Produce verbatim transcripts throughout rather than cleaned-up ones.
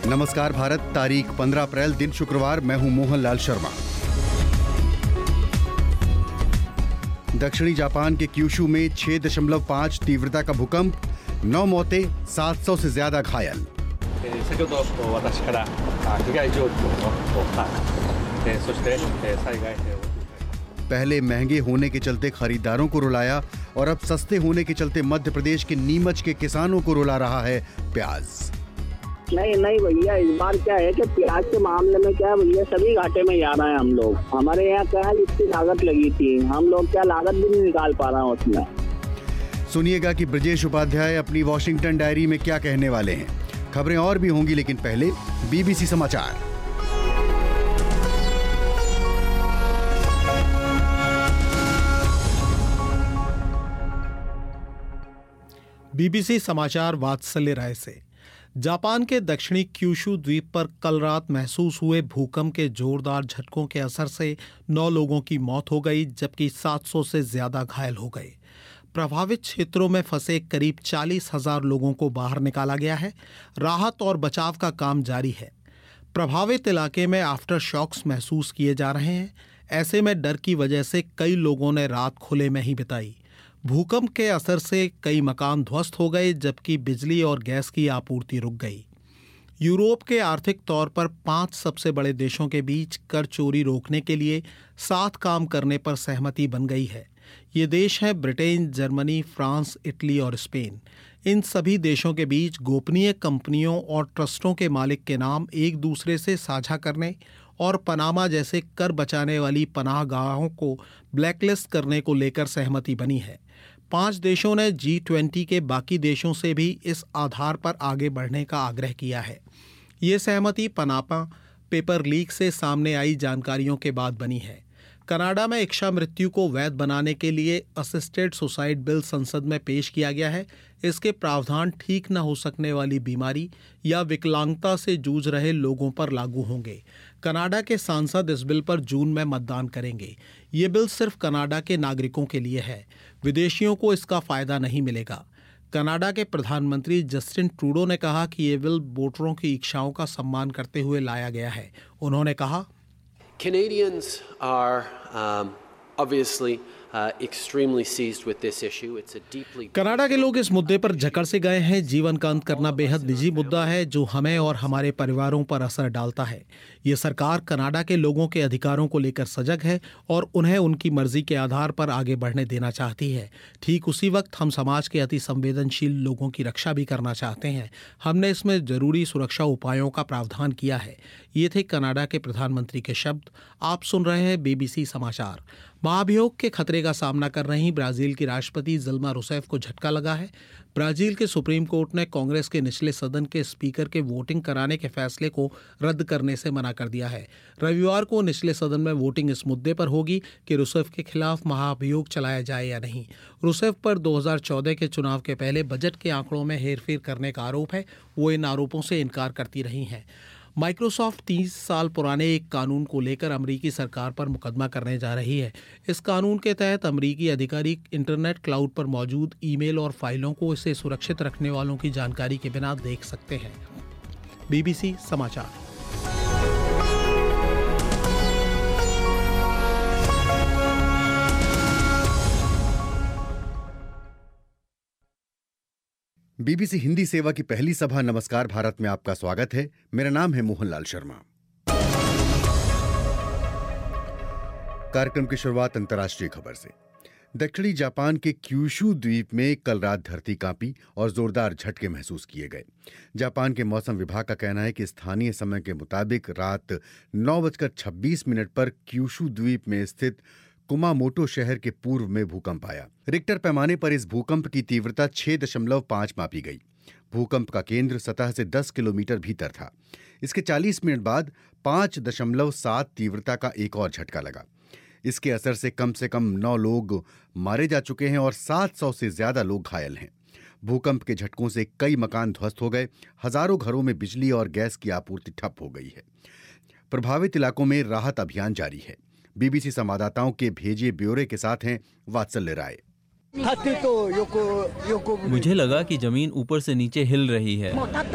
नमस्कार भारत, तारीख पंद्रह अप्रैल, दिन शुक्रवार। मैं हूं मोहनलाल शर्मा। दक्षिणी जापान के क्यूशू में छह दशमलव पाँच तीव्रता का भूकंप, नौ मौतें, सात सौ से ज्यादा घायल। पहले महंगे होने के चलते खरीदारों को रुलाया और अब सस्ते होने के चलते मध्य प्रदेश के नीमच के किसानों को रुला रहा है प्याज। नहीं नहीं भैया, इस बार क्या है कि प्याज के मामले में क्या है भैया, सभी घाटे में जा रहे हैं हम लोग। हमारे यहाँ क्या है, इसकी लागत लगी थी, हम लोग क्या लागत भी नहीं निकाल पा रहे हैं उसमें। सुनिएगा कि ब्रजेश उपाध्याय अपनी वॉशिंगटन डायरी में क्या कहने वाले हैं। खबरें और भी होंगी, लेकिन पहले बीबीसी समाचार। बीबीसी समाचार वात्सल्य राय से। जापान के दक्षिणी क्यूशू द्वीप पर कल रात महसूस हुए भूकंप के जोरदार झटकों के असर से नौ लोगों की मौत हो गई, जबकि सात सौ से ज्यादा घायल हो गए। प्रभावित क्षेत्रों में फंसे करीब चालीस हजार लोगों को बाहर निकाला गया है। राहत और बचाव का काम जारी है। प्रभावित इलाके में आफ्टर शॉक्स महसूस किए जा रहे हैं। ऐसे में डर की वजह से कई लोगों ने रात खुले में ही बिताई। भूकंप के असर से कई मकान ध्वस्त हो गए, जबकि बिजली और गैस की आपूर्ति रुक गई। यूरोप के आर्थिक तौर पर पांच सबसे बड़े देशों के बीच कर चोरी रोकने के लिए साथ काम करने पर सहमति बन गई है। ये देश हैं ब्रिटेन, जर्मनी, फ्रांस, इटली और स्पेन। इन सभी देशों के बीच गोपनीय कंपनियों और ट्रस्टों के मालिक के नाम एक दूसरे से साझा करने और पनामा जैसे कर बचाने वाली पनाहगाहों को ब्लैकलिस्ट करने को लेकर सहमति बनी है। पांच देशों ने जी ट्वेंटी के बाकी देशों से भी इस आधार पर आगे बढ़ने का आग्रह किया है। ये सहमति पनामा पेपर लीक से सामने आई जानकारियों के बाद बनी है। कनाडा में इच्छा मृत्यु को वैध बनाने के लिए असिस्टेड सुसाइड बिल संसद में पेश किया गया है। इसके प्रावधान ठीक न हो सकने वाली बीमारी या विकलांगता से जूझ रहे लोगों पर लागू होंगे। कनाडा के सांसद इस बिल पर जून में मतदान करेंगे। ये बिल सिर्फ कनाडा के नागरिकों के लिए है, विदेशियों को इसका फायदा नहीं मिलेगा। कनाडा के प्रधानमंत्री जस्टिन ट्रूडो ने कहा कि ये बिल वोटरों की इच्छाओं का सम्मान करते हुए लाया गया है। उन्होंने कहा, Canadians are um, obviously uh, extremely seized with this issue. It's a deeply Canada के लोग इस मुद्दे पर जकड़ से गए हैं। जीवन का अंत करना बेहद निजी मुद्दा है जो हमें और हमारे परिवारों पर असर डालता है। ये सरकार कनाडा के लोगों के अधिकारों को लेकर सजग है और उन्हें उनकी मर्जी के आधार पर आगे बढ़ने देना चाहती है। ठीक उसी वक्त हम समाज के अति संवेदनशील लोगों की रक्षा भी करना चाहते हैं। हमने इसमें जरूरी सुरक्षा उपायों का प्रावधान किया है। ये थे कनाडा के प्रधानमंत्री के शब्द। आप सुन रहे हैं बीबीसी समाचार। महाभियोग के खतरे का सामना कर रही ब्राजील की राष्ट्रपति दिल्मा रूसेफ को झटका लगा है। ब्राजील के सुप्रीम कोर्ट ने कांग्रेस के निचले सदन के स्पीकर के वोटिंग कराने के फैसले को रद्द करने से मना कर दिया है। रविवार को निचले सदन में वोटिंग इस मुद्दे पर होगी कि रूसेफ के खिलाफ महाभियोग चलाया जाए या नहीं। रूसेफ पर दो हज़ार चौदह के चुनाव के पहले बजट के आंकड़ों में हेरफेर करने का आरोप है। वो इन आरोपों से इनकार करती रही हैं। माइक्रोसॉफ्ट तीस साल पुराने एक कानून को लेकर अमेरिकी सरकार पर मुकदमा करने जा रही है। इस कानून के तहत अमेरिकी अधिकारी इंटरनेट क्लाउड पर मौजूद ईमेल और फाइलों को इसे सुरक्षित रखने वालों की जानकारी के बिना देख सकते हैं। बीबीसी समाचार। बीबीसी हिंदी सेवा की पहली सभा नमस्कार भारत में आपका स्वागत है। मेरा नाम है मोहनलाल शर्मा। कार्यक्रम की शुरुआत अंतर्राष्ट्रीय खबर से। दक्षिणी जापान के क्यूशू द्वीप में कल रात धरती कांपी और जोरदार झटके महसूस किए गए। जापान के मौसम विभाग का कहना है कि स्थानीय समय के मुताबिक रात नौ बजकर छब्बीस मिनट पर क्यूशू द्वीप में स्थित कुमामोटो शहर के पूर्व में भूकंप आया। रिक्टर पैमाने पर इस भूकंप की तीव्रता छह दशमलव पाँच मापी गई। भूकंप का केंद्र सतह से दस किलोमीटर भीतर था। इसके चालीस मिनट बाद पाँच दशमलव सात तीव्रता का एक और झटका लगा। इसके असर से कम से कम नौ लोग मारे जा चुके हैं और सात सौ से ज्यादा लोग घायल हैं। भूकंप के झटकों से कई मकान ध्वस्त हो गए। हजारों घरों में बिजली और गैस की आपूर्ति ठप हो गई है। प्रभावित इलाकों में राहत अभियान जारी है। बीबीसी संवाददाताओं के भेजे ब्यौरे के साथ हैं वात्सल्य राय। मुझे लगा कि जमीन ऊपर से नीचे हिल रही है।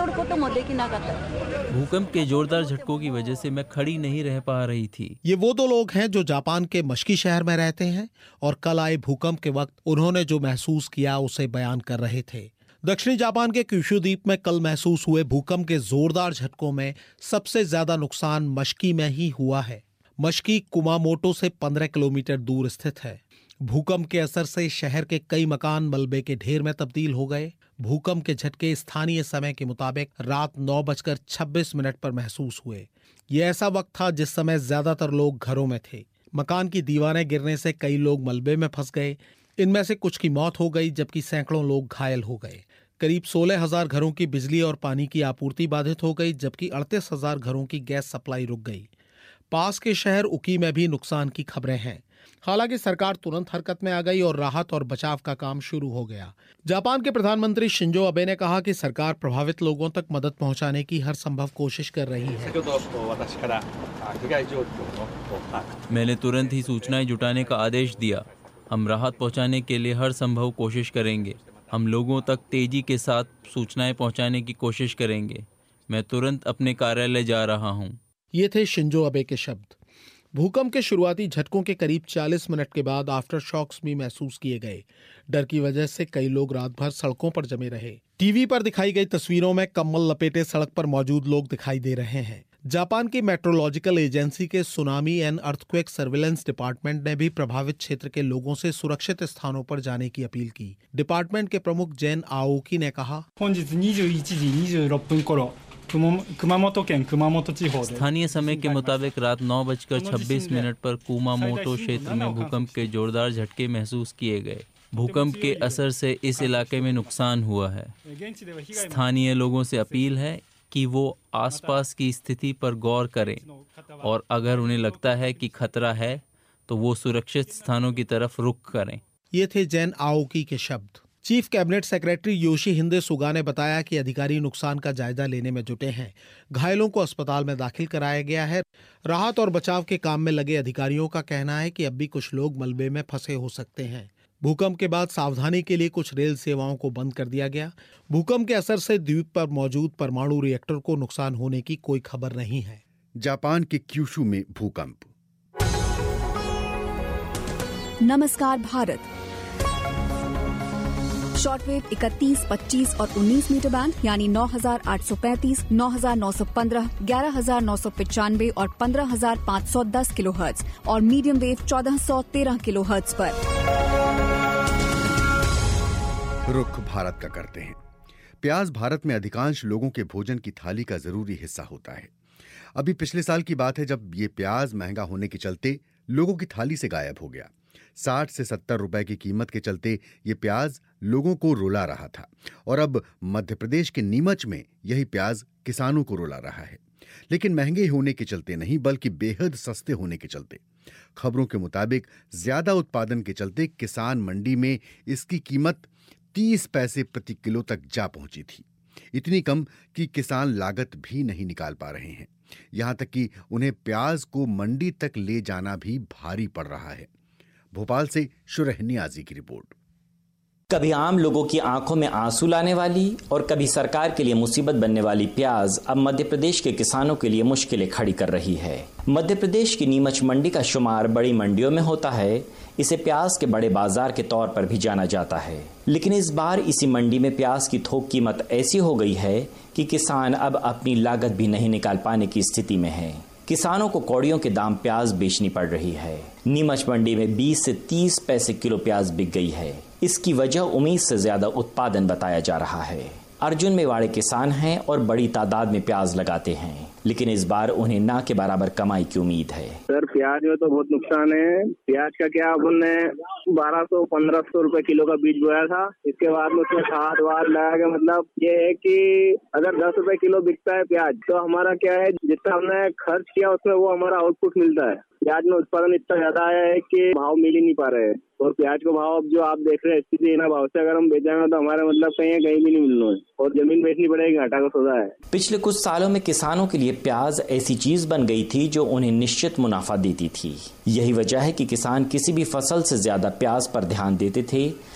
भूकंप के जोरदार झटकों की वजह से मैं खड़ी नहीं रह पा रही थी। ये वो दो लोग हैं जो जापान के मश्की शहर में रहते हैं और कल आए भूकंप के वक्त उन्होंने जो महसूस किया उसे बयान कर रहे थे। दक्षिणी जापान के क्यूशू द्वीप में कल महसूस हुए भूकंप के जोरदार झटकों में सबसे ज्यादा नुकसान मश्की में ही हुआ है। मश्की कुमामोटो से पंद्रह किलोमीटर दूर स्थित है। भूकंप के असर से शहर के कई मकान मलबे के ढेर में तब्दील हो गए। भूकंप के झटके स्थानीय समय के मुताबिक रात नौ बजकर छब्बीस मिनट पर महसूस हुए। ये ऐसा वक्त था जिस समय ज्यादातर लोग घरों में थे। मकान की दीवारें गिरने से कई लोग मलबे में फंस गए। इनमें से कुछ की मौत हो गई जबकि सैकड़ों लोग घायल हो गए। करीब सोलह हजार घरों की बिजली और पानी की आपूर्ति बाधित हो गई जबकि अड़तीस हजार घरों की गैस सप्लाई रुक गई। पास के शहर उकी में भी नुकसान की खबरें हैं। हालांकि सरकार तुरंत हरकत में आ गई और राहत और बचाव का काम शुरू हो गया। जापान के प्रधानमंत्री शिंजो अबे ने कहा कि सरकार प्रभावित लोगों तक मदद पहुंचाने की हर संभव कोशिश कर रही है। मैंने तुरंत ही सूचनाएं जुटाने का आदेश दिया। हम राहत पहुंचाने के लिए हर संभव कोशिश करेंगे। हम लोगों तक तेजी के साथ सूचनाएं पहुंचाने की कोशिश करेंगे। मैं तुरंत अपने कार्यालय जा रहा हूं। ये थे शिंजो अबे के शब्द। भूकंप के शुरुआती झटकों के करीब चालीस मिनट के बाद आफ्टर शॉक्स भी महसूस किए गए। डर की वजह से कई लोग रात भर सड़कों पर जमे रहे। टीवी पर दिखाई गई तस्वीरों में कम्बल लपेटे सड़क पर मौजूद लोग दिखाई दे रहे हैं। जापान की मेट्रोलॉजिकल एजेंसी के tsunami and earthquake surveillance department ने भी प्रभावित क्षेत्र के लोगों से सुरक्षित स्थानों पर जाने की अपील की। डिपार्टमेंट के प्रमुख जेन आओकी ने कहा, स्थानीय समय के मुताबिक रात नौ बजकर छब्बीस मिनट पर कुमामोटो क्षेत्र में भूकंप के जोरदार झटके महसूस किए गए। भूकंप के असर से इस इलाके में नुकसान हुआ है। स्थानीय लोगों से अपील है कि वो आसपास की स्थिति पर गौर करें और अगर उन्हें लगता है कि खतरा है तो वो सुरक्षित स्थानों की तरफ रुख करें। ये थे जेन आओकी के शब्द। Chief cabinet secretary Yoshihide Suga ने बताया कि अधिकारी नुकसान का जायजा लेने में जुटे हैं। घायलों को अस्पताल में दाखिल कराया गया है। राहत और बचाव के काम में लगे अधिकारियों का कहना है कि अब भी कुछ लोग मलबे में फंसे हो सकते हैं। भूकंप के बाद सावधानी के लिए कुछ रेल सेवाओं को बंद कर दिया गया। भूकंप के असर से द्वीप पर मौजूद परमाणु रिएक्टर को नुकसान होने की कोई खबर नहीं है। जापान के क्यूशू में भूकंप। नमस्कार भारत। शॉर्टवेव इकतीस, पच्चीस और उन्नीस मीटर बैंड यानी नौ हजार आठ सौ पैंतीस, नौ हजार नौ सौ पंद्रह, ग्यारह हजार नौ सौ पचानवे और पंद्रह हजार पाँच सौ दस किलो हर्ट्ज और मीडियम वेव चौदह सौ तेरह किलो हर्ट्ज पर। रुख भारत का करते हैं। प्याज भारत में अधिकांश लोगों के भोजन की थाली का जरूरी हिस्सा होता है। अभी पिछले साल की बात है जब ये प्याज महंगा होने के चलते लोगों की थाली से गायब हो गया। साठ से सत्तर रुपए की कीमत के चलते ये प्याज लोगों को रुला रहा था और अब मध्य प्रदेश के नीमच में यही प्याज किसानों को रुला रहा है। लेकिन महंगे होने के चलते नहीं बल्कि बेहद सस्ते होने के चलते। खबरों के मुताबिक ज्यादा उत्पादन के चलते किसान मंडी में इसकी कीमत तीस पैसे प्रति किलो तक जा पहुंची थी। इतनी कम कि किसान लागत भी नहीं निकाल पा रहे हैं। यहां तक कि उन्हें प्याज को मंडी तक ले जाना भी भारी पड़ रहा है। भोपाल से शुरह नियाजी की रिपोर्ट। कभी आम लोगों की आंखों में आंसू लाने वाली और कभी सरकार के लिए मुसीबत बनने वाली प्याज अब मध्य प्रदेश के किसानों के लिए मुश्किलें खड़ी कर रही है। मध्य प्रदेश की नीमच मंडी का शुमार बड़ी मंडियों में होता है। इसे प्याज के बड़े बाजार के तौर पर भी जाना जाता है। लेकिन इस बार इसी मंडी में प्याज की थोक कीमत ऐसी हो गई है कि किसान अब अपनी लागत भी नहीं निकाल पाने की स्थिति में है। किसानों को कौड़ियों के दाम प्याज बेचनी पड़ रही है। नीमच मंडी में बीस से तीस पैसे किलो प्याज बिक गई है। इसकी वजह उम्मीद से ज्यादा उत्पादन बताया जा रहा है। अर्जुन मेवाड़े किसान हैं और बड़ी तादाद में प्याज लगाते हैं, लेकिन इस बार उन्हें ना के बराबर कमाई की उम्मीद है। सर प्याज में तो बहुत नुकसान है। प्याज का क्या हमने बारह सौ पंद्रह सौ रुपए किलो का बीज बोया था। इसके बाद में उसमें खाद वाद लगा के मतलब ये है कि अगर दस रुपए किलो बिकता है प्याज तो हमारा क्या है जितना हमने खर्च किया उसमें वो हमारा आउटपुट मिलता है। प्याज में उत्पादन इतना ज्यादा आया है कि भाव मिल ही नहीं पा रहे हैं और प्याज को भाव अब जो आप देख रहे हैं स्थिति ना भाव से अगर हम बेचेंगे तो हमारे मतलब कहीं कहीं भी नहीं मिलना है और जमीन बेचनी पड़ेगी, घाटा का सौदा है। पिछले कुछ सालों में किसानों के लिए प्याज ऐसी चीज बन गई थी जो उन्हें निश्चित मुनाफा देती थी। यही वजह है कि किसान किसी भी फसल से ज्यादा प्याज पर ध्यान देते थे,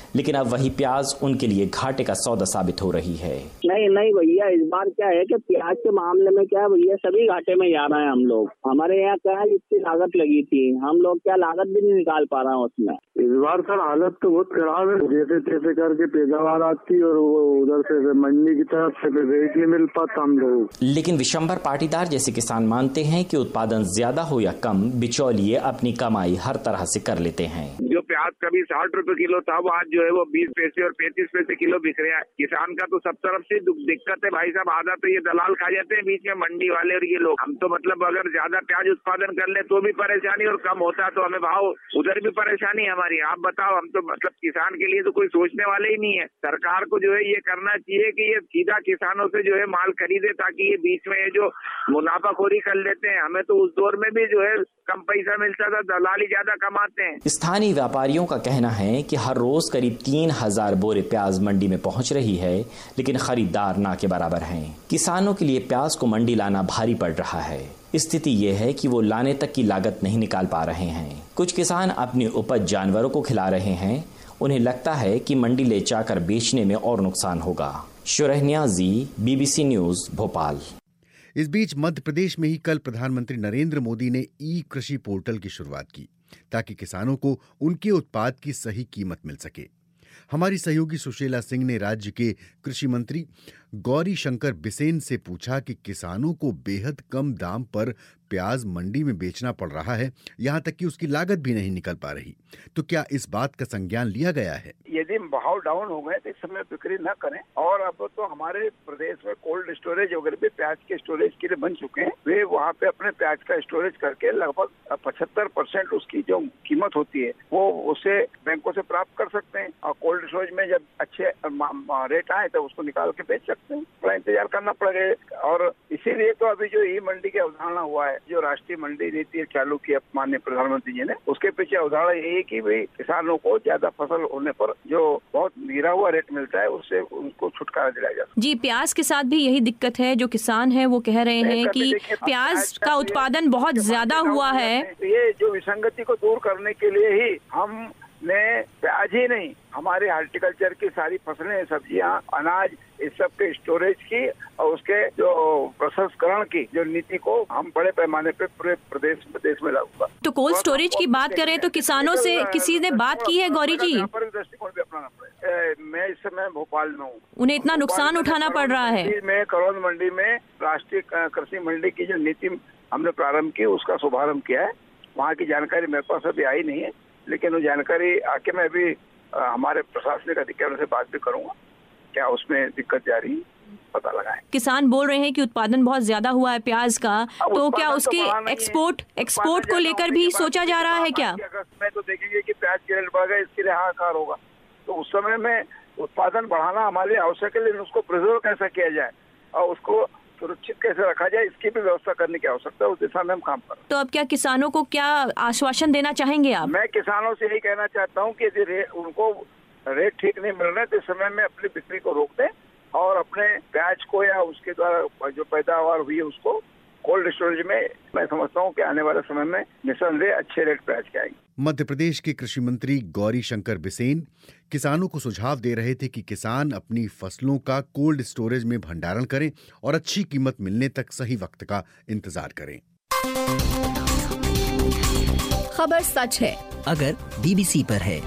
लेकिन अब वही प्याज उनके लिए घाटे का सौदा साबित हो रही है। नहीं नहीं भैया, इस बार क्या है कि प्याज के मामले में क्या है भैया, सभी घाटे में जा रहे हैं हम लोग। हमारे यहाँ क्या है, जितनी लागत लगी थी हम लोग क्या लागत भी नहीं निकाल पा रहे हैं उसमें। इस बार सर हालत तो बहुत खराब है, जैसे तैसे करके पैदावार आती और वो उधर से मंडी की तरफ से रेट नहीं मिल पाता हम लोग। लेकिन विशंबर पाटीदार जैसे किसान मानते हैं कि उत्पादन ज्यादा हो या कम, बिचौलिए अपनी कमाई हर तरह से कर लेते हैं। जो प्याज कभी साठ रुपए किलो था वो आज जो है वो बीस पैसे और पैंतीस पैसे किलो बिक रहा है। किसान का तो सब तरफ से दिक्कत है भाई साहब। आधा तो ये दलाल खा जाते हैं बीच में, मंडी वाले और ये लोग। हम तो मतलब अगर ज्यादा प्याज उत्पादन कर ले तो भी परेशानी और कम होता तो हमें भाव उधर भी परेशानी हमारी। आप बताओ, हम तो मतलब किसान के लिए तो कोई सोचने वाले ही नहीं है। सरकार को जो है ये करना चाहिए कि ये सीधा किसानों से जो है माल खरीदे, ताकि ये बीच में जो मुनाफाखोरी कर लेते हैं। हमें तो उस दौर में भी जो है कम पैसा मिलता था, दलाल ही ज्यादा कमाते हैं। स्थानीय व्यापारियों का कहना है कि हर रोज करीब तीन हजार बोरे प्याज मंडी में पहुंच रही है, लेकिन खरीदार ना के बराबर हैं। किसानों के लिए प्याज को मंडी लाना भारी पड़ रहा है। स्थिति ये है कि वो लाने तक की लागत नहीं निकाल पा रहे हैं। कुछ किसान अपनी उपज जानवरों को खिला रहे हैं। उन्हें लगता है कि मंडी ले जाकर बेचने में और नुकसान होगा। Shuraih Niyazi, BBC news, Bhopal. इस बीच मध्य प्रदेश में ही कल प्रधानमंत्री नरेंद्र मोदी ने ई कृषि पोर्टल की शुरुआत की, ताकि किसानों को उनके उत्पाद की सही कीमत मिल सके। हमारी सहयोगी सुशीला सिंह ने राज्य के कृषि मंत्री गौरी शंकर बिसेन से पूछा कि किसानों को बेहद कम दाम पर प्याज मंडी में बेचना पड़ रहा है, यहाँ तक कि उसकी लागत भी नहीं निकल पा रही, तो क्या इस बात का संज्ञान लिया गया है? यदि भाव डाउन हो गए तो इस समय बिक्री न करें। और अब तो हमारे प्रदेश में कोल्ड स्टोरेज वगैरह भी प्याज के स्टोरेज के लिए बन चुके हैं। वे वहाँ पे अपने प्याज का स्टोरेज करके लगभग पचहत्तर परसेंट उसकी जो कीमत होती है वो उसे बैंकों से प्राप्त कर सकते हैं। और कोल्ड स्टोरेज में जब अच्छे रेट आए तो उसको निकाल के बेच सकते हैं। थोड़ा इंतजार करना पड़ेगा। और इसीलिए तो अभी जो ई मंडी की अवधारणा हुआ है, जो राष्ट्रीय मंडी नीति चालू की माननीय प्रधानमंत्री जी ने, उसके पीछे अवधारणा यही है कि भाई किसानों को ज्यादा फसल होने पर जो बहुत गिरा हुआ रेट मिलता है उससे उनको छुटकारा दिलाया जाता है। जी, प्याज के साथ भी यही दिक्कत है। जो किसान है वो कह रहे हैं कि प्याज का उत्पादन बहुत ज्यादा हुआ है। ये जो विसंगति को दूर करने के लिए ही हम ने प्याज ही नहीं, हमारे हार्टिकल्चर की सारी फसलें, सब्जियां, अनाज, इस सब के स्टोरेज की और उसके जो प्रसंस्करण की जो नीति को हम बड़े पैमाने पे पूरे प्रदेश प्रदेश में लागू कर। तो कोल्ड स्टोरेज की बात करें तो किसानों से किसी ने बात की है गौरी जी? दृष्टिकोण भी अपनाना पड़ेगा। मैं इस समय भोपाल में हूँ। उन्हें इतना नुकसान उठाना पड़ रहा है। मैं करौंद मंडी में राष्ट्रीय कृषि मंडी की जो नीति हमने प्रारंभ की उसका शुभारंभ किया है। वहाँ की जानकारी मेरे पास अभी आई नहीं है, लेकिन वो जानकारी आके मैं भी हमारे प्रशासनिक अधिकारियों से बात भी करूंगा, क्या उसमें दिक्कत जारी पता लगाएं। किसान बोल रहे हैं कि उत्पादन बहुत ज्यादा हुआ है प्याज का, तो क्या उसके तो एक्सपोर्ट एक्सपोर्ट को लेकर भी सोचा जा रहा है क्या? अगस्त में तो देखेंगे कि प्याज के रेट बढ़ गए, इसके लिए हाहाकार होगा। तो उस समय में उत्पादन बढ़ाना हमारे लिए आवश्यक है, लेकिन उसको प्रिजर्व कैसे किया जाए और उसको सुरक्षित कैसे रखा जाए, इसकी भी व्यवस्था करने की आवश्यकता है। उस दिशा में हम काम कर रहे हैं। तो अब क्या किसानों को क्या आश्वासन देना चाहेंगे आप? मैं किसानों से यही कहना चाहता हूँ कि यदि उनको रेट ठीक नहीं मिल रहे तो इस समय में अपनी बिक्री को रोक दें और अपने प्याज को या उसके द्वारा जो पैदावार हुई है उसको कोल्ड स्टोरेज में, मैं समझता हूँ कि आने वाले समय में निसंदेह अच्छे रेट प्याज के आएंगे। मध्य प्रदेश के कृषि मंत्री गौरी शंकर बिसेन किसानों को सुझाव दे रहे थे कि किसान अपनी फसलों का कोल्ड स्टोरेज में भंडारण करें और अच्छी कीमत मिलने तक सही वक्त का इंतजार करें। खबर सच है अगर बीबीसी पर है।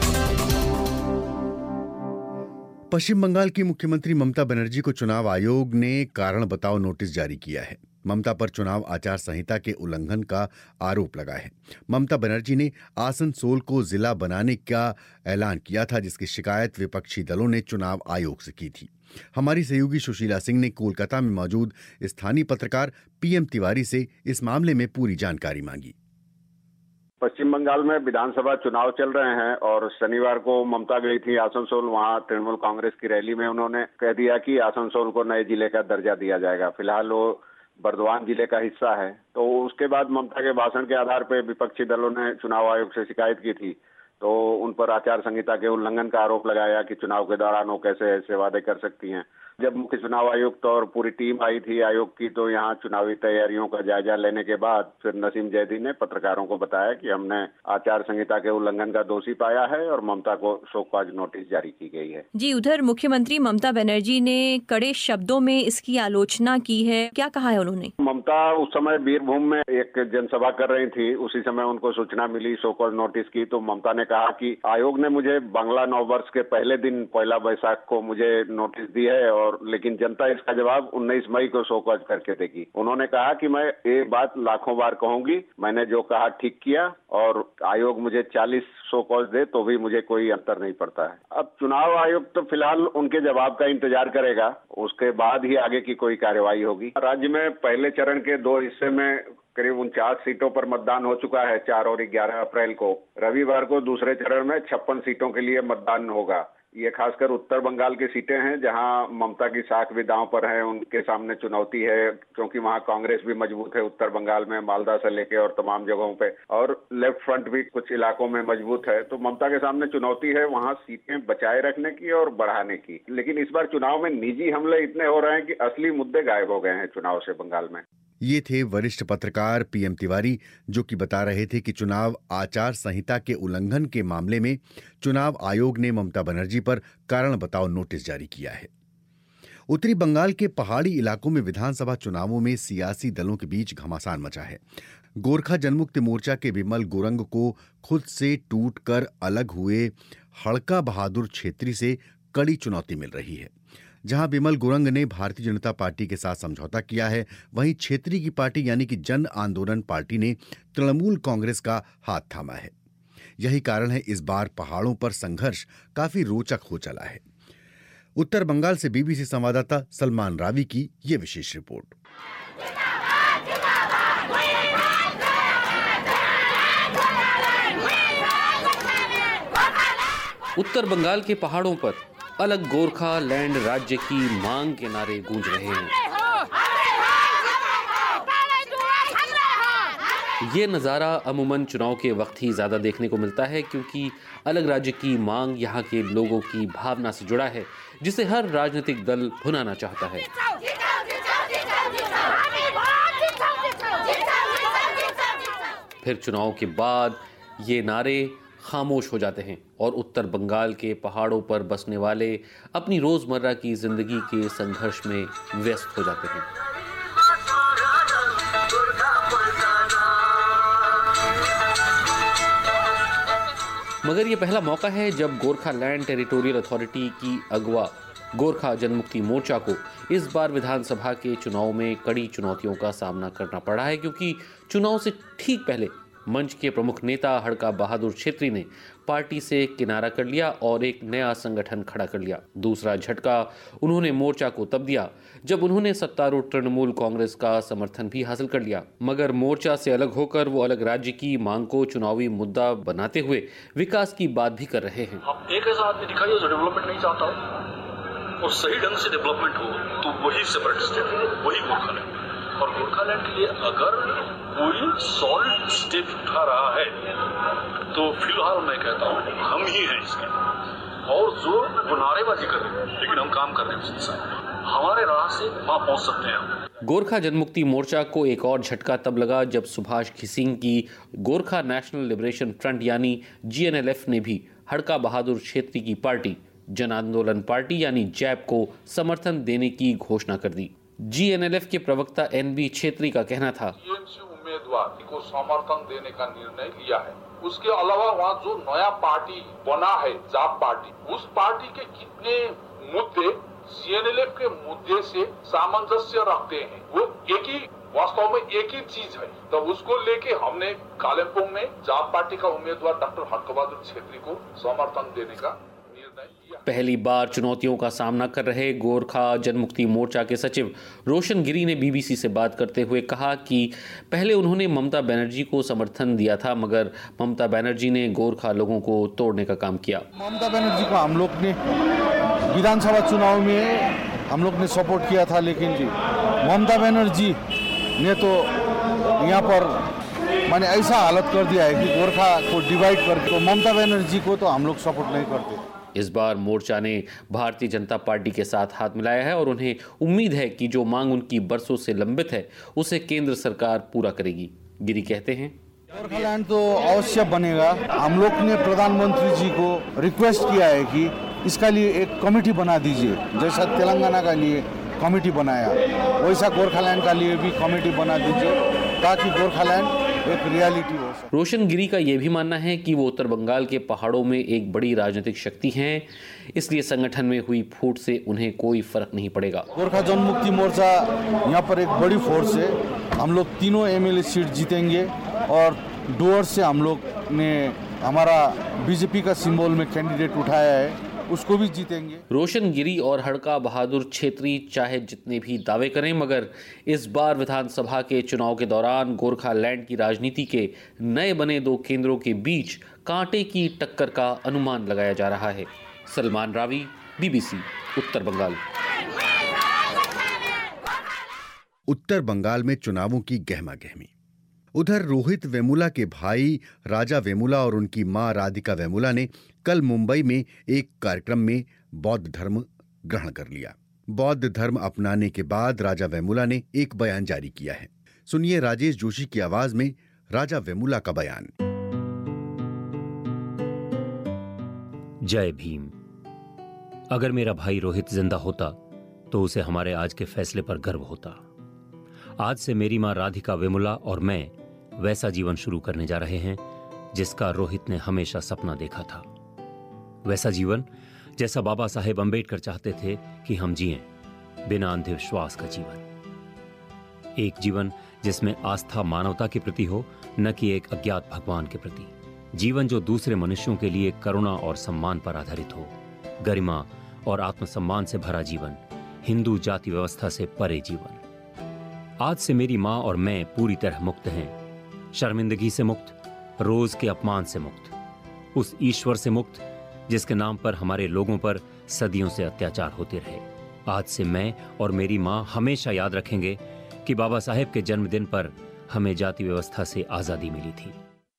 पश्चिम बंगाल की मुख्यमंत्री ममता बनर्जी को चुनाव आयोग ने कारण बताओ नोटिस जारी किया है। ममता पर चुनाव आचार संहिता के उल्लंघन का आरोप लगा है। ममता बनर्जी ने आसनसोल को जिला बनाने का ऐलान किया था, जिसकी शिकायत विपक्षी दलों ने चुनाव आयोग से की थी। हमारी सहयोगी सुशीला सिंह ने कोलकाता में मौजूद स्थानीय पत्रकार पीएम तिवारी से इस मामले में पूरी जानकारी मांगी। पश्चिम बंगाल में विधानसभा चुनाव चल रहे हैं और शनिवार को ममता गई थी आसनसोल। वहां तृणमूल कांग्रेस की रैली में उन्होंने कह दिया कि आसनसोल को नए जिले का दर्जा दिया जाएगा। फिलहाल वो बर्दवान जिले का हिस्सा है। तो उसके बाद ममता के भाषण के आधार पर विपक्षी दलों ने चुनाव आयोग से शिकायत की थी। तो उन पर आचार संहिता के उल्लंघन का आरोप लगाया कि चुनाव के दौरान वो कैसे ऐसे वादे कर सकती हैं। जब मुख्य चुनाव आयुक्त और पूरी टीम आई थी आयोग की, तो यहाँ चुनावी तैयारियों का जायजा लेने के बाद फिर नसीम जैदी ने पत्रकारों को बताया कि हमने आचार संहिता के उल्लंघन का दोषी पाया है और ममता को शोकॉज नोटिस जारी की गई है। जी, उधर मुख्यमंत्री ममता बनर्जी ने कड़े शब्दों में इसकी आलोचना की है, क्या कहा है उन्होंने? ममता उस समय बीरभूम में एक जनसभा कर रही थी, उसी समय उनको सूचना मिली शोकॉज नोटिस की, तो ममता ने कहा कि आयोग ने मुझे बांग्ला नव वर्ष के पहले दिन पहला बैसाख को मुझे नोटिस दी है, और लेकिन जनता इसका जवाब उन्नीस मई को शोकॉज करके देगी। उन्होंने कहा कि मैं ये बात लाखों बार कहूंगी, मैंने जो कहा ठीक किया, और आयोग मुझे चालीस शोकॉज दे तो भी मुझे कोई अंतर नहीं पड़ता है। अब चुनाव आयोग तो फिलहाल उनके जवाब का इंतजार करेगा, उसके बाद ही आगे की कोई कार्यवाही होगी। राज्य में पहले चरण के दो हिस्से में करीब उनचास सीटों पर मतदान हो चुका है, चार और ग्यारह अप्रैल को। रविवार को दूसरे चरण में छप्पन सीटों के लिए मतदान होगा। ये खासकर उत्तर बंगाल की सीटें हैं जहां ममता की साख भी दांव पर है, उनके सामने चुनौती है, क्योंकि वहां कांग्रेस भी मजबूत है उत्तर बंगाल में, मालदा से लेके और तमाम जगहों पे, और लेफ्ट फ्रंट भी कुछ इलाकों में मजबूत है। तो ममता के सामने चुनौती है वहां सीटें बचाए रखने की और बढ़ाने की। लेकिन इस बार चुनाव में निजी हमले इतने हो रहे हैं कि असली मुद्दे गायब हो गए हैं चुनाव से बंगाल में। ये थे वरिष्ठ पत्रकार पीएम तिवारी, जो कि बता रहे थे कि चुनाव आचार संहिता के उल्लंघन के मामले में चुनाव आयोग ने ममता बनर्जी पर कारण बताओ नोटिस जारी किया है। उत्तरी बंगाल के पहाड़ी इलाकों में विधानसभा चुनावों में सियासी दलों के बीच घमासान मचा है। गोरखा जनमुक्ति मोर्चा के विमल गुरंग को खुद से टूटकर अलग हुए हड़का बहादुर छेत्री से कड़ी चुनौती मिल रही है। जहां विमल गुरंग ने भारतीय जनता पार्टी के साथ समझौता किया है, वहीं छेत्री की पार्टी यानी कि जन आंदोलन पार्टी ने तृणमूल कांग्रेस का हाथ थामा है। यही कारण है इस बार पहाड़ों पर संघर्ष काफी रोचक हो चला है। उत्तर बंगाल से बीबीसी संवाददाता सलमान रावी की ये विशेष रिपोर्ट। उत्तर बंगाल के पहाड़ों पर अलग गोरखा लैंड राज्य की मांग के नारे गूंज रहे हैं। ये नज़ारा अमूमन चुनाव के वक्त ही ज़्यादा देखने को मिलता है, क्योंकि अलग राज्य की मांग यहाँ के लोगों की भावना से जुड़ा है, जिसे हर राजनीतिक दल भुनाना चाहता है। फिर चुनाव के बाद ये नारे खामोश हो जाते हैं और उत्तर बंगाल के पहाड़ों पर बसने वाले अपनी रोजमर्रा की जिंदगी के संघर्ष में व्यस्त हो जाते हैं। मगर यह पहला मौका है जब गोरखा लैंड टेरिटोरियल अथॉरिटी की अगवा गोरखा जनमुक्ति मोर्चा को इस बार विधानसभा के चुनाव में कड़ी चुनौतियों का सामना करना पड़ा है, क्योंकि चुनाव से ठीक पहले मंच के प्रमुख नेता हड़का बहादुर छेत्री ने पार्टी से किनारा कर लिया और एक नया संगठन खड़ा कर लिया। दूसरा झटका उन्होंने मोर्चा को तब दिया जब उन्होंने सत्तारूढ़ तृणमूल कांग्रेस का समर्थन भी हासिल कर लिया। मगर मोर्चा से अलग होकर वो अलग राज्य की मांग को चुनावी मुद्दा बनाते हुए विकास की बात भी कर रहे हैं। एक ऐसा आदमी दिखाइए जो डेवलपमेंट नहीं चाहता हो और सही ढंग से डेवलपमेंट हो, तो वही सेपरेट स्टेट, वही गोरखालैंड। और गोरखालैंड के लिए अगर कोई सॉलिड स्टेप उठा रहा है तो फिलहाल मैं कहता हूँ हम ही हैं इसके, और जो वो नारेबाजी कर रहे हैं लेकिन हम काम कर रहे हैं उसके साथ, हमारे राह से वहाँ पहुँच सकते हैं हम। गोरखा जनमुक्ति मोर्चा को एक और झटका तब लगा जब सुभाष घिसिंग की गोरखा नेशनल लिबरेशन फ्रंट यानी जी एन एल एफ ने भी हड़का बहादुर छेत्री की पार्टी जन आंदोलन पार्टी यानी जैप को समर्थन देने की घोषणा कर दी। जी एन एल एफ के प्रवक्ता एन बी छेत्री का कहना था, टीएमसी उम्मीदवार को समर्थन देने का निर्णय लिया है। उसके अलावा वहाँ जो नया पार्टी बना है जाप पार्टी, उस पार्टी के कितने मुद्दे जी एन एल एफ के मुद्दे से सामंजस्य रखते हैं, वो एक ही वास्तव में एक ही चीज है। तो उसको लेके हमने कालिम्पोंग में जाप पार्टी का उम्मीदवार डॉक्टर हड़का बहादुर छेत्री को समर्थन देने का निर्णय लिया। पहली बार चुनौतियों का सामना कर रहे गोरखा जनमुक्ति मोर्चा के सचिव रोशन गिरी ने बीबीसी से बात करते हुए कहा कि पहले उन्होंने ममता बनर्जी को समर्थन दिया था, मगर ममता बनर्जी ने गोरखा लोगों को तोड़ने का काम किया। ममता बनर्जी को हम लोग ने विधानसभा चुनाव में हम लोग ने सपोर्ट किया था, लेकिन जी ममता बनर्जी ने तो यहाँ पर माने ऐसा हालत कर दिया है कि गोरखा को डिवाइड करके, तो ममता बनर्जी को तो हम लोग सपोर्ट नहीं करते। इस बार मोर्चा ने भारतीय जनता पार्टी के साथ हाथ मिलाया है और उन्हें उम्मीद है कि जो मांग उनकी बरसों से लंबित है उसे केंद्र सरकार पूरा करेगी। गिरी कहते हैं, गोरखालैंड तो अवश्य बनेगा। हम लोग ने प्रधानमंत्री जी को रिक्वेस्ट किया है कि इसका लिए एक कमेटी बना दीजिए, जैसा तेलंगाना का लिए कमेटी बनाया वैसा गोरखालैंड का लिए भी कमेटी बना दीजिए ताकि गोरखालैंड एक रियलिटी हो सके। रोशन गिरी का यह भी मानना है कि वो उत्तर बंगाल के पहाड़ों में एक बड़ी राजनीतिक शक्ति हैं, इसलिए संगठन में हुई फूट से उन्हें कोई फर्क नहीं पड़ेगा। गोरखा जनमुक्ति मोर्चा यहाँ पर एक बड़ी फोर्स है। हम लोग तीनों एमएलए सीट जीतेंगे और डोर से हम लोग ने हमारा बीजेपी का सिंबल में कैंडिडेट उठाया है, उसको भी जीतेंगे। रोशन गिरी और हड़का बहादुर छेत्री चाहे जितने भी दावे करें, मगर इस बार विधानसभा के चुनाव के दौरान गोरखालैंड की राजनीति के नए बने दो केंद्रों के बीच कांटे की टक्कर का अनुमान लगाया जा रहा है। सलमान रावी, बीबीसी, उत्तर बंगाल। उत्तर बंगाल में चुनावों की गहमा गहमी। उधर रोहित वेमुला के भाई राजा वेमुला और उनकी मां राधिका वेमुला ने कल मुंबई में एक कार्यक्रम में बौद्ध धर्म ग्रहण कर लिया। बौद्ध धर्म अपनाने के बाद राजा वेमुला ने एक बयान जारी किया है। सुनिए राजेश जोशी की आवाज में राजा वेमुला का बयान। जय भीम। अगर मेरा भाई रोहित जिंदा होता तो उसे हमारे आज के फैसले पर गर्व होता। आज से मेरी मां राधिका वेमुला और मैं वैसा जीवन शुरू करने जा रहे हैं जिसका रोहित ने हमेशा सपना देखा था। वैसा जीवन जैसा बाबा साहेब अंबेडकर चाहते थे कि हम जिएं, बिना अंधविश्वास का जीवन। एक जीवन जिसमें आस्था मानवता के प्रति हो, न कि एक अज्ञात भगवान के प्रति। जीवन जो दूसरे मनुष्यों के लिए करुणा और सम्मान पर आधारित हो। गरिमा और आत्मसम्मान से भरा जीवन, हिंदू जाति व्यवस्था से परे जीवन। आज से मेरी मां और मैं पूरी तरह मुक्त हैं, शर्मिंदगी से मुक्त, रोज के अपमान से मुक्त, उस ईश्वर से मुक्त जिसके नाम पर हमारे लोगों पर सदियों से अत्याचार होते रहे। आज से मैं और मेरी मां हमेशा याद रखेंगे कि बाबा साहेब के जन्मदिन पर हमें जाति व्यवस्था से आजादी मिली थी।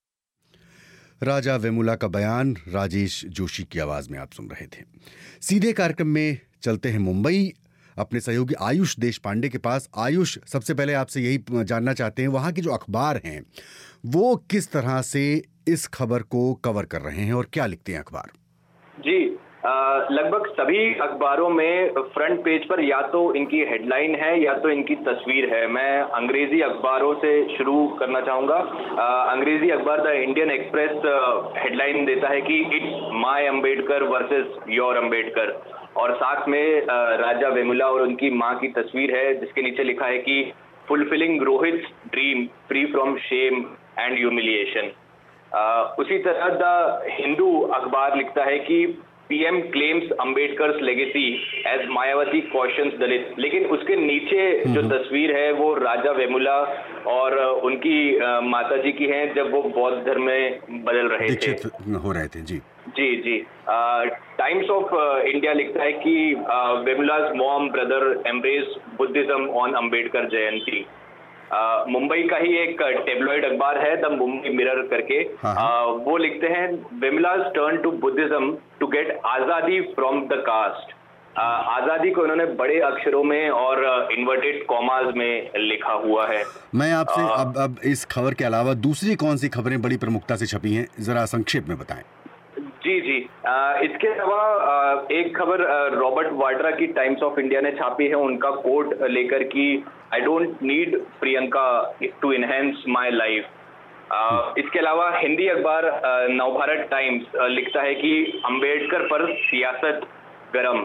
राजा वेमुला का बयान राजेश जोशी की आवाज में आप सुन रहे थे। सीधे कार्यक्रम में चलते हैं मुंबई, अपने सहयोगी आयुष देशपांडे के पास। आयुष, सबसे पहले आपसे यही जानना चाहते हैं, वहां के जो अखबार हैं वो किस तरह से इस खबर को कवर कर रहे हैं और क्या लिखते हैं अखबार? जी, लगभग सभी अखबारों में फ्रंट पेज पर या तो इनकी हेडलाइन है या तो इनकी तस्वीर है। मैं अंग्रेजी अखबारों से शुरू करना चाहूंगा। अंग्रेजी अखबार द इंडियन एक्सप्रेस हेडलाइन देता है कि it's my Ambedkar versus your Ambedkar, और साथ में राजा वेमुला और उनकी मां की तस्वीर है जिसके नीचे लिखा है कि fulfilling Rohith dream free from shame and humiliation. उसी तरह द हिंदू अखबार लिखता है कि PM claims Ambedkar's legacy as Mayawati questions Dalit, लेकिन उसके नीचे जो तस्वीर है वो राजा वेमुला और उनकी माताजी की है जब वो बौद्ध धर्म में बदल रहे थे हो रहे थे। जी जी जी टाइम्स ऑफ इंडिया लिखता है कि Vemula's mom brother embrace Buddhism on Ambedkar Jayanti. Mumbai का ही एक टेबलॉइड अखबार है द मुंबई मिरर करके, हाँ। uh, वो लिखते हैं Vemula's turn to Buddhism to get azadi from the caste. आजादी को इन्होंने बड़े अक्षरों में और इन्वर्टेड कॉमास में लिखा हुआ है। मैं आपसे uh, अब अब इस खबर के अलावा दूसरी कौन सी खबरें बड़ी प्रमुखता से छपी हैं, जरा संक्षेप में बताएं। जी जी आ, इसके अलावा एक खबर रॉबर्ट वाड्रा की टाइम्स ऑफ इंडिया ने छापी है, उनका कोट लेकर कि I don't need Priyanka to enhance my life. इसके अलावा हिंदी अखबार नवभारत टाइम्स लिखता है कि अंबेडकर पर सियासत गरम।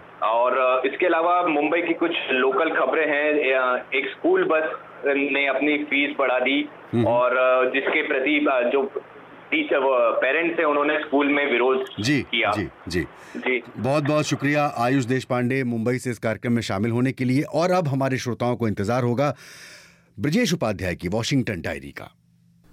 और इसके अलावा मुंबई की कुछ लोकल खबरें हैं। एक स्कूल बस ने अपनी फीस बढ़ा दी और जिसके प्रति जो टीचर पेरेंट्स हैं उन्होंने स्कूल में विरोध जी, किया। जी जी जी बहुत बहुत शुक्रिया आयुष देशपांडे मुंबई से इस कार्यक्रम में शामिल होने के लिए। और अब हमारे श्रोताओं को इंतजार होगा ब्रजेश उपाध्याय की वॉशिंगटन डायरी का।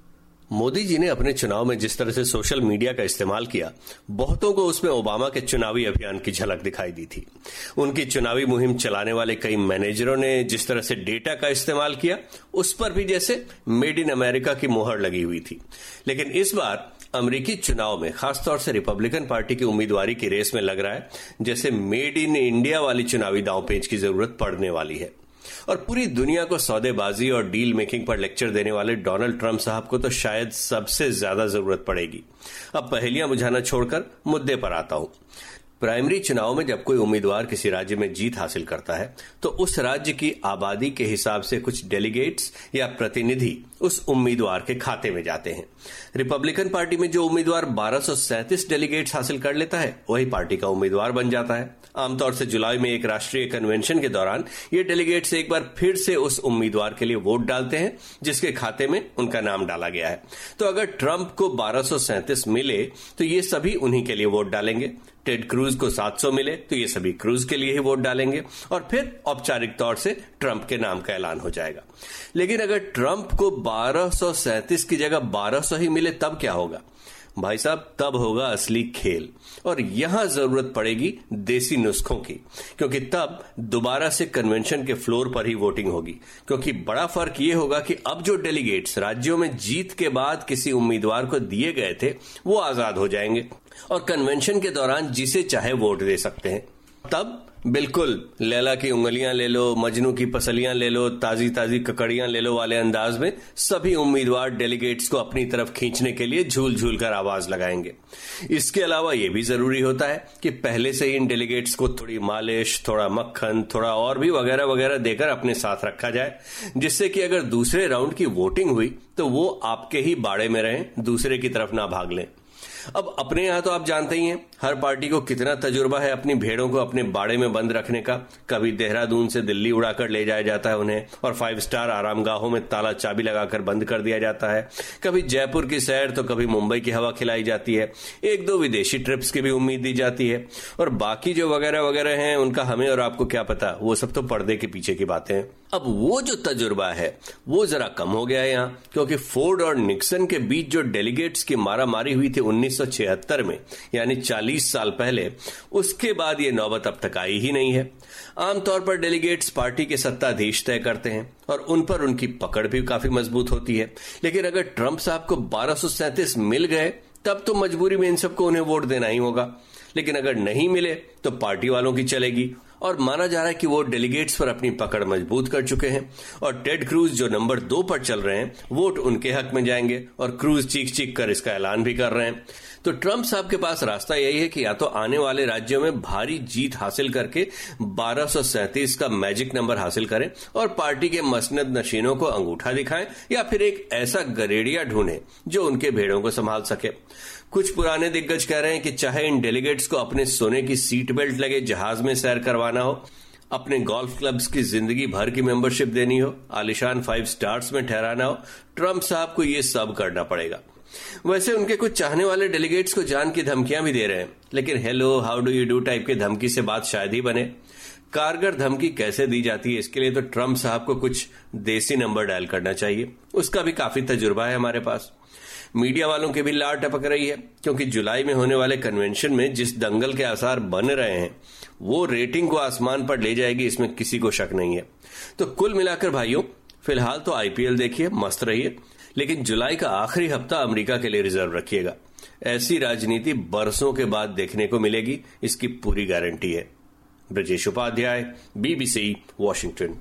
मोदी जी ने अपने चुनाव में जिस तरह से सोशल मीडिया का इस्तेमाल किया, बहुतों को उसमें ओबामा के चुनावी अभियान की झलक दिखाई दी थी। उनकी चुनावी मुहिम चलाने वाले कई मैनेजरों ने जिस तरह से डेटा का इस्तेमाल किया, उस पर भी जैसे मेड इन अमेरिका की मोहर लगी हुई थी। लेकिन इस बार अमेरिकी चुनाव में खासतौर से रिपब्लिकन पार्टी की उम्मीदवारी की रेस में लग रहा है जैसे मेड इन इंडिया वाली चुनावी दांवपेच की जरूरत पड़ने वाली है। और पूरी दुनिया को सौदेबाजी और डील मेकिंग पर लेक्चर देने वाले डोनाल्ड ट्रंप साहब को तो शायद सबसे ज्यादा जरूरत पड़ेगी। अब पहेलियां बुझाना छोड़कर मुद्दे पर आता हूं। प्राइमरी चुनाव में जब कोई उम्मीदवार किसी राज्य में जीत हासिल करता है तो उस राज्य की आबादी के हिसाब से कुछ डेलीगेट्स या प्रतिनिधि उस उम्मीदवार के खाते में जाते हैं। रिपब्लिकन पार्टी में जो उम्मीदवार बारह सौ सैंतीस डेलीगेट्स हासिल कर लेता है वही पार्टी का उम्मीदवार बन जाता है। आमतौर से जुलाई में एक राष्ट्रीय कन्वेंशन के दौरान ये डेलीगेट्स एक बार फिर से उस उम्मीदवार के लिए वोट डालते हैं जिसके खाते में उनका नाम डाला गया है। तो अगर ट्रंप को बारह सौ सैंतीस मिले तो ये सभी उन्हीं के लिए वोट डालेंगे। टेड क्रूज को सात सौ मिले तो ये सभी क्रूज के लिए ही वोट डालेंगे और फिर औपचारिक तौर से ट्रंप के नाम का ऐलान हो जाएगा। लेकिन अगर ट्रंप को बारह सौ सैंतीस की जगह बारह सौ ही मिले तब क्या होगा? भाई साहब, तब होगा असली खेल। और यहां जरूरत पड़ेगी देसी नुस्खों की, क्योंकि तब दोबारा से कन्वेंशन के फ्लोर पर ही वोटिंग होगी। क्योंकि बड़ा फर्क यह होगा कि अब जो डेलीगेट्स राज्यों में जीत के बाद किसी उम्मीदवार को दिए गए थे वो आजाद हो जाएंगे और कन्वेंशन के दौरान जिसे चाहे वोट दे सकते हैं। तब बिल्कुल लैला की उंगलियां ले लो, मजनू की पसलियां ले लो, ताजी ताजी ककड़ियां ले लो वाले अंदाज में सभी उम्मीदवार डेलीगेट्स को अपनी तरफ खींचने के लिए झूल झूल कर आवाज लगाएंगे। इसके अलावा यह भी जरूरी होता है कि पहले से ही इन डेलीगेट्स को थोड़ी मालिश, थोड़ा मक्खन, थोड़ा और भी वगैरह वगैरह देकर अपने साथ रखा जाए, जिससे कि अगर दूसरे राउंड की वोटिंग हुई तो वो आपके ही बाड़े में रहें, दूसरे की तरफ ना भाग लें। अब अपने यहां तो आप जानते ही हैं हर पार्टी को कितना तजुर्बा है अपनी भेड़ों को अपने बाड़े में बंद रखने का। कभी देहरादून से दिल्ली उड़ाकर ले जाया जाता है उन्हें और फाइव स्टार आरामगाहों में ताला चाबी लगाकर बंद कर दिया जाता है। कभी जयपुर की सैर तो कभी मुंबई की हवा खिलाई जाती है। एक दो विदेशी ट्रिप्स की भी उम्मीद दी जाती है और बाकी जो वगैरह वगैरह हैं उनका हमें और आपको क्या पता, वो सब तो पर्दे के पीछे की बातें हैं। अब वो जो तजुर्बा है वो जरा कम हो गया है यहां, क्योंकि फोर्ड और निक्सन के बीच जो डेलीगेट्स की मारामारी हुई थी उन्नीस सौ छिहत्तर में, यानी चालीस साल पहले, उसके बाद ये नौबत अब तक आई ही नहीं है। आमतौर पर डेलीगेट्स पार्टी के सत्ताधीश तय करते हैं और उन पर उनकी पकड़ भी काफी मजबूत होती है। लेकिन अगर ट्रंप साहब को बारह सौ सैंतीस मिल गए तब तो मजबूरी में इन सबको उन्हें वोट देना ही होगा। लेकिन अगर नहीं मिले तो पार्टी वालों की चलेगी और माना जा रहा है कि वो डेलीगेट्स पर अपनी पकड़ मजबूत कर चुके हैं और टेड क्रूज जो नंबर दो पर चल रहे हैं वोट उनके हक में जाएंगे और क्रूज चीख चीख कर इसका ऐलान भी कर रहे हैं। तो ट्रंप साहब के पास रास्ता यही है कि या तो आने वाले राज्यों में भारी जीत हासिल करके बारह सौ सैंतीस का मैजिक नंबर हासिल करें और पार्टी के मसनद नशीनों को अंगूठा दिखाएं, या फिर एक ऐसा गरेड़िया ढूंढें जो उनके भेड़ों को संभाल सके। कुछ पुराने दिग्गज कह रहे हैं कि चाहे इन डेलीगेट्स को अपने सोने की सीट बेल्ट लगे जहाज में सैर करवाना हो, अपने गोल्फ क्लब्स की जिंदगी भर की मेंबरशिप देनी हो, आलिशान फाइव स्टार्स में ठहराना हो, ट्रंप साहब को ये सब करना पड़ेगा। वैसे उनके कुछ चाहने वाले डेलीगेट्स को जान की धमकियां भी दे रहे हैं, लेकिन hello how do you do type की धमकी से बात शायद ही बने। कारगर धमकी कैसे दी जाती है इसके लिए तो ट्रंप साहब को कुछ देसी नंबर डायल करना चाहिए, उसका भी काफी तजुर्बा है हमारे पास। मीडिया वालों की भी लार टपक रही है, क्योंकि जुलाई में होने वाले कन्वेंशन में जिस दंगल के आसार बन रहे हैं वो रेटिंग को आसमान पर ले जाएगी, इसमें किसी को शक नहीं है। तो कुल मिलाकर भाइयों, फिलहाल तो आईपीएल देखिए, मस्त रहिए, लेकिन जुलाई का आखिरी हफ्ता अमेरिका के लिए रिजर्व रखिएगा। ऐसी राजनीति बरसों के बाद देखने को मिलेगी, इसकी पूरी गारंटी है। Brajesh Upadhyay, BBC, Washington.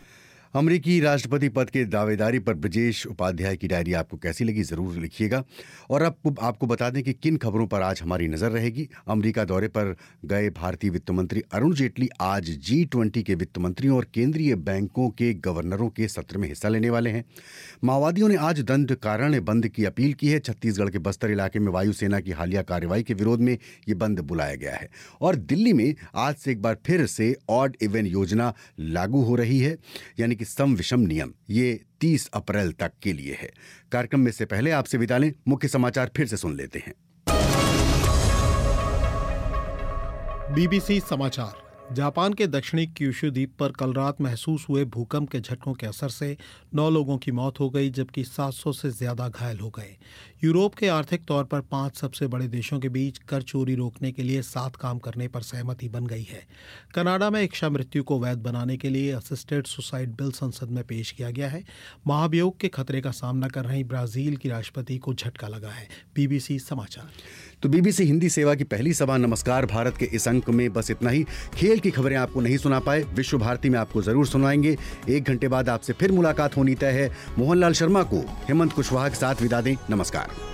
अमेरिकी राष्ट्रपति पद के दावेदारी पर ब्रजेश उपाध्याय की डायरी आपको कैसी लगी जरूर लिखिएगा। और अब आपको बता दें कि किन खबरों पर आज हमारी नजर रहेगी। अमेरिका दौरे पर गए भारतीय वित्त मंत्री अरुण जेटली आज जी ट्वेंटी के वित्त मंत्रियों और केंद्रीय बैंकों के गवर्नरों के सत्र में हिस्सा लेने वाले हैं। माओवादियों ने आज दंडकारण्य बंद की अपील की है। छत्तीसगढ़ के बस्तर इलाके में वायुसेना की हालिया कार्रवाई के विरोध में ये बंद बुलाया गया है। और दिल्ली में आज से एक बार फिर से ऑड इवन योजना लागू हो रही है, यानी कि सम विषम नियम। ये तीस अप्रैल तक के लिए है। कार्यक्रम में से पहले आपसे विदा लें, मुख्य समाचार फिर से सुन लेते हैं। बीबीसी समाचार जापान के दक्षिणी क्यूशू द्वीप पर कल रात महसूस हुए भूकंप के झटकों के असर से नौ लोगों की मौत हो गई, जबकि सात सौ से ज्यादा घायल हो गए। यूरोप के आर्थिक तौर पर पांच सबसे बड़े देशों के बीच कर चोरी रोकने के लिए साथ काम करने पर सहमति बन गई है। कनाडा में इच्छा मृत्यु को वैध बनाने के लिए असिस्टेड सुसाइड बिल संसद में पेश किया गया है। महाभियोग के खतरे का सामना कर रही ब्राजील की राष्ट्रपति को झटका लगा है। बीबीसी समाचार। तो बीबीसी हिंदी सेवा की पहली सभा नमस्कार भारत के इस अंक में बस इतना ही। खेल की खबरें आपको नहीं सुना पाए, विश्व भारती में आपको जरूर सुनाएंगे। एक घंटे बाद आपसे फिर मुलाकात होनी तय है। मोहनलाल शर्मा को हेमंत कुशवाहा के साथ विदा दें। नमस्कार।